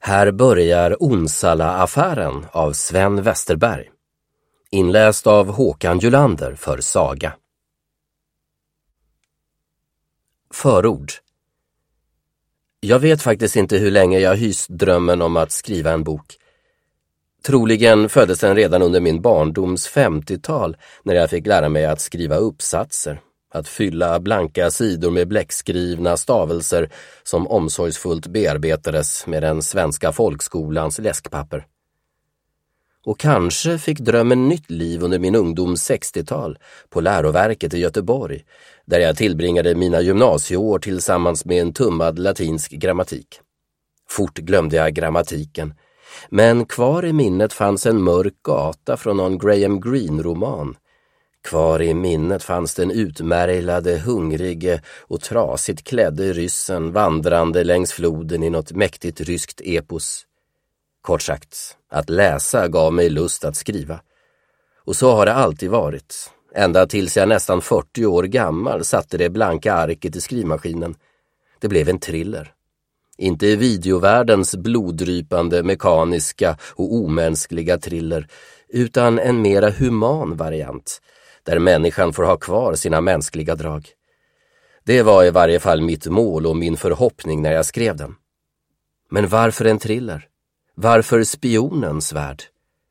Här börjar Onsala-affären av Sven Westerberg. Inläst av Håkan Julander för Saga. Förord. Jag vet faktiskt inte hur länge jag hyst drömmen om att skriva en bok. Troligen föddes den redan under min barndoms 50-tal när jag fick lära mig att skriva uppsatser. Att fylla blanka sidor med bläckskrivna stavelser som omsorgsfullt bearbetades med den svenska folkskolans läskpapper. Och kanske fick drömmen nytt liv under min ungdoms 60-tal på läroverket i Göteborg, där jag tillbringade mina gymnasieår tillsammans med en tummad latinsk grammatik. Fort glömde jag grammatiken, men kvar i minnet fanns en mörk gata från någon Graham Greene-roman. Kvar i minnet fanns den utmärglade, hungrige och trasigt klädde ryssen vandrande längs floden i något mäktigt ryskt epos. Kort sagt, att läsa gav mig lust att skriva. Och så har det alltid varit. Ända tills jag nästan 40 år gammal satte det blanka arket i skrivmaskinen. Det blev en thriller. Inte videovärldens bloddrypande, mekaniska och omänskliga thriller, utan en mera human variant, där människan får ha kvar sina mänskliga drag. Det var i varje fall mitt mål och min förhoppning när jag skrev den. Men varför en thriller? Varför spionens värld?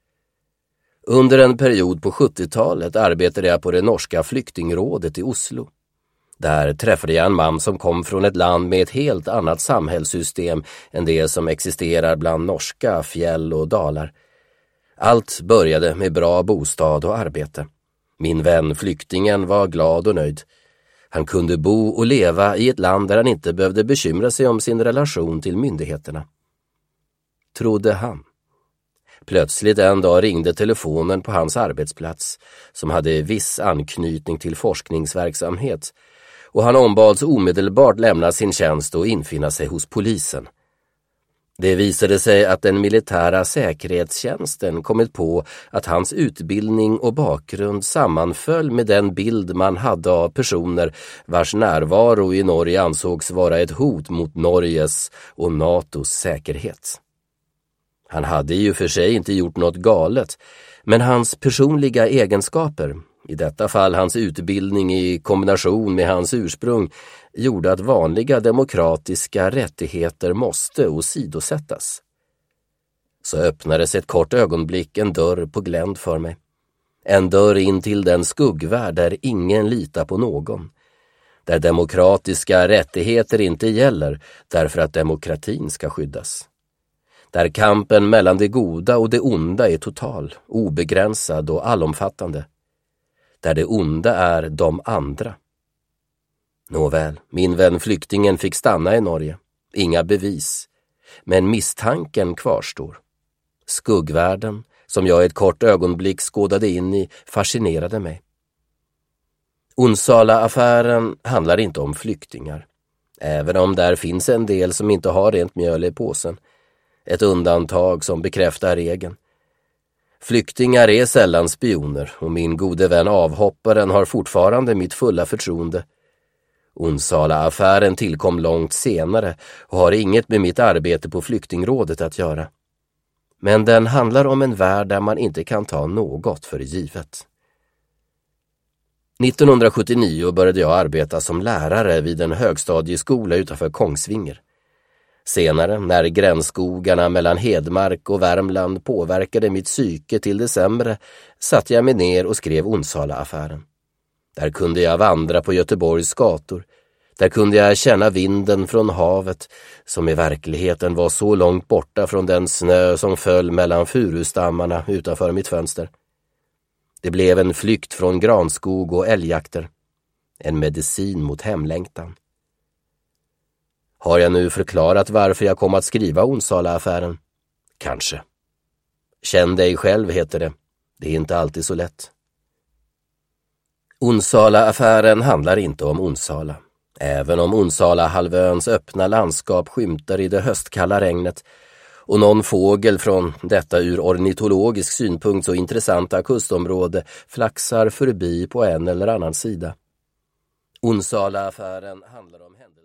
Under en period på 70-talet arbetade jag på det norska flyktingrådet i Oslo. Där träffade jag en man som kom från ett land med ett helt annat samhällssystem än det som existerar bland norska fjäll och dalar. Allt började med bra bostad och arbete. Min vän flyktingen var glad och nöjd. Han kunde bo och leva i ett land där han inte behövde bekymra sig om sin relation till myndigheterna. Trodde han. Plötsligt en dag ringde telefonen på hans arbetsplats, som hade viss anknytning till forskningsverksamhet, och han ombads omedelbart lämna sin tjänst och infinna sig hos polisen. Det visade sig att den militära säkerhetstjänsten kommit på att hans utbildning och bakgrund sammanföll med den bild man hade av personer vars närvaro i Norge ansågs vara ett hot mot Norges och NATOs säkerhet. Han hade ju för sig inte gjort något galet, men hans personliga egenskaper, i detta fall hans utbildning i kombination med hans ursprung, gjorde att vanliga demokratiska rättigheter måste åsidosättas. Så öppnades ett kort ögonblick en dörr på glänt för mig. En dörr in till den skuggvärld där ingen litar på någon. Där demokratiska rättigheter inte gäller därför att demokratin ska skyddas. Där kampen mellan det goda och det onda är total, obegränsad och allomfattande. Där det onda är de andra. Nåväl, min vän flyktingen fick stanna i Norge. Inga bevis. Men misstanken kvarstår. Skuggvärlden, som jag ett kort ögonblick skådade in i, fascinerade mig. Onsala-affären handlar inte om flyktingar. Även om där finns en del som inte har rent mjöl i påsen. Ett undantag som bekräftar regeln. Flyktingar är sällan spioner och min gode vän avhopparen har fortfarande mitt fulla förtroende. Onsala-affären tillkom långt senare och har inget med mitt arbete på flyktingrådet att göra. Men den handlar om en värld där man inte kan ta något för givet. 1979 började jag arbeta som lärare vid en högstadieskola utanför Kongsvinger. Senare, när gränsskogarna mellan Hedmark och Värmland påverkade mitt psyke till det sämre, satte jag mig ner och skrev Onsala-affären. Där kunde jag vandra på Göteborgs gator. Där kunde jag känna vinden från havet, som i verkligheten var så långt borta från den snö som föll mellan furustammarna utanför mitt fönster. Det blev en flykt från granskog och älgjakter. En medicin mot hemlängtan. Har jag nu förklarat varför jag kom att skriva Onsala-affären? Kanske. Känn dig själv, heter det. Det är inte alltid så lätt. Onsala-affären handlar inte om Onsala. Även om Onsala-halvöns öppna landskap skymtar i det höstkalla regnet och någon fågel från detta ur ornitologisk synpunkt så intressanta kustområde flaxar förbi på en eller annan sida. Onsala-affären handlar om händelser.